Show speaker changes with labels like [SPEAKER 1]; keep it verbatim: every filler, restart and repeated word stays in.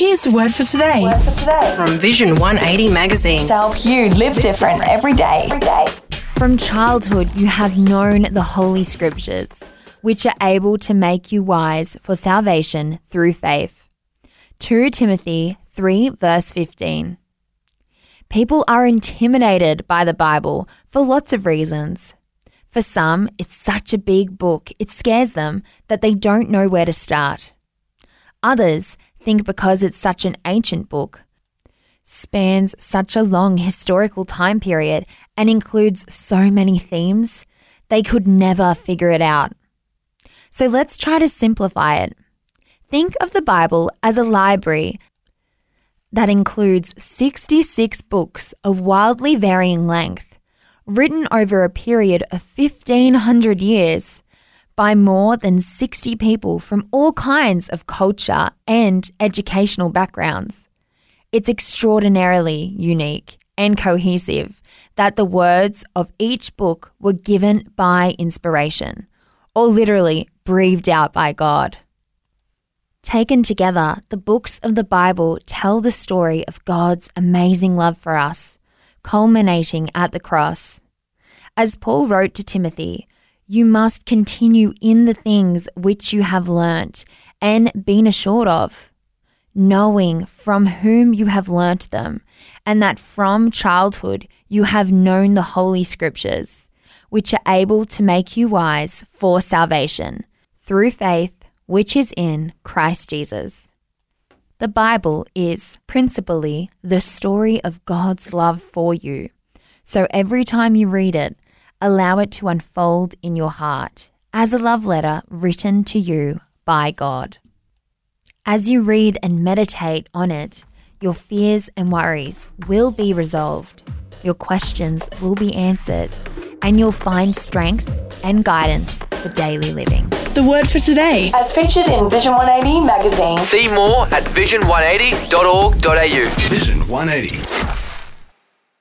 [SPEAKER 1] Here's the word for today.
[SPEAKER 2] Word for today.
[SPEAKER 3] From Vision one eighty magazine.
[SPEAKER 2] To help you live different every day. Every day.
[SPEAKER 4] From childhood, you have known the Holy Scriptures, which are able to make you wise for salvation through faith. Second Timothy three verse fifteen. People are intimidated by the Bible for lots of reasons. For some, it's such a big book, it scares them that they don't know where to start. Others think because it's such an ancient book, spans such a long historical time period, and includes so many themes, they could never figure it out. So let's try to simplify it. Think of the Bible as a library that includes sixty-six books of wildly varying length, written over a period of fifteen hundred years by more than sixty people from all kinds of culture and educational backgrounds. It's extraordinarily unique and cohesive that the words of each book were given by inspiration, or literally breathed out by God. Taken together, the books of the Bible tell the story of God's amazing love for us, culminating at the cross. As Paul wrote to Timothy, you must continue in the things which you have learnt and been assured of, knowing from whom you have learnt them, and that from childhood you have known the Holy Scriptures, which are able to make you wise for salvation, through faith, which is in Christ Jesus. The Bible is principally the story of God's love for you. So every time you read it, allow it to unfold in your heart as a love letter written to you by God. As you read and meditate on it, your fears and worries will be resolved, your questions will be answered, and you'll find strength and guidance for daily living.
[SPEAKER 1] The word for today.
[SPEAKER 2] As featured in Vision one eighty magazine.
[SPEAKER 5] See more at vision one eighty dot org dot a u.
[SPEAKER 6] Vision one eighty.